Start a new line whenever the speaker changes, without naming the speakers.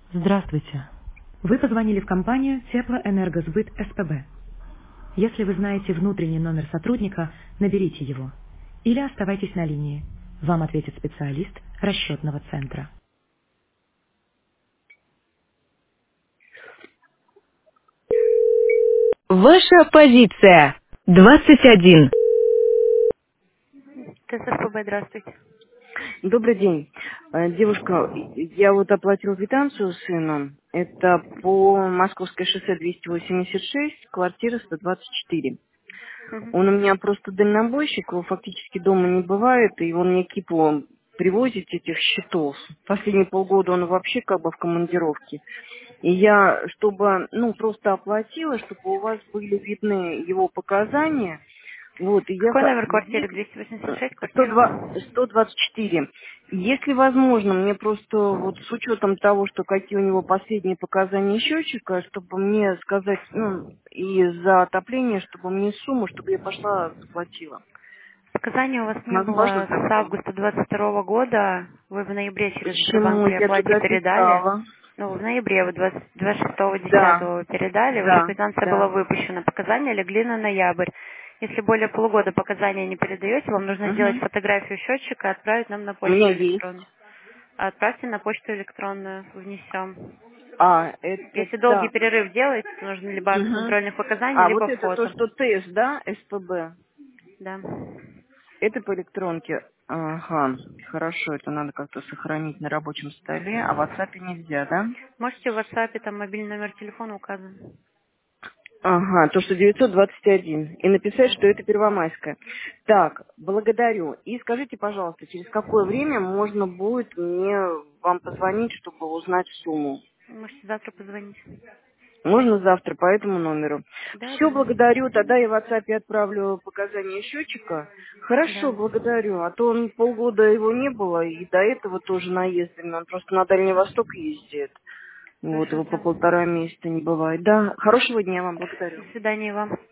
Здравствуйте. Вы позвонили в компанию Теплоэнергосбыт СПБ. Если вы знаете внутренний номер сотрудника, наберите его. Или оставайтесь на линии. Вам ответит специалист расчетного центра.
Ваша позиция. 21.
ТССПБ, здравствуйте.
Добрый день. Девушка, я вот оплатила квитанцию сыну. Это по Московское шоссе 286, квартира 124.
Мгм.
Он у меня просто дальнобойщик, его фактически дома не бывает, и он мне кипу привозит этих счетов. Последние полгода он вообще как бы в командировке. И я, чтобы, просто оплатила, чтобы у вас были видны его показания, вот, и я,
Какой номер квартиры?
если,
286, квартира?
102, 124. Если возможно, мне просто вот с учетом того, что какие у него последние показания счетчика, чтобы мне сказать, и за отопление, чтобы мне сумму, чтобы я пошла заплатила.
Показаний у вас не
Возможно
было с
такое?
августа 22 года. Вы в ноябре через Сбербанк
Почему
при
я
оплате
туда
передали.
писала?
Ну, в ноябре вы 26-го,
Да,
10 передали, уже
да,
квитанция была
да.
выпущена. Показания легли на ноябрь. Если более полугода показания не передаете, вам нужно сделать
Угу.
фотографию счетчика и отправить нам на
У меня
почту
есть.
электронную. Отправьте на почту электронную, внесем.
Это
Если долгий
так.
перерыв делаете, то нужно либо акт
Угу.
контрольных показаний,
А, вот
либо
это то,
фото.
что тест, да, СПБ?
Да.
Это по электронке. Ага, хорошо, это надо как-то сохранить на рабочем столе, а в WhatsApp нельзя, да?
Можете в WhatsApp, там мобильный номер телефона указан.
Ага, то, что 921. И написать,
Да.
что это Первомайская. Так, благодарю. И скажите, пожалуйста, через какое время можно будет мне вам позвонить, чтобы узнать сумму?
Можете завтра позвонить.
Можно завтра по этому номеру.
Да,
Все,
да.
благодарю. Тогда я в WhatsApp отправлю показания счетчика. Хорошо,
Да.
благодарю. А то он полгода его не было, и до этого тоже наездами. Он просто на Дальний Восток ездит. Вот
Хорошо,
его по
все.
полтора месяца не бывает. Да, хорошего дня вам, благодарю.
До свидания вам.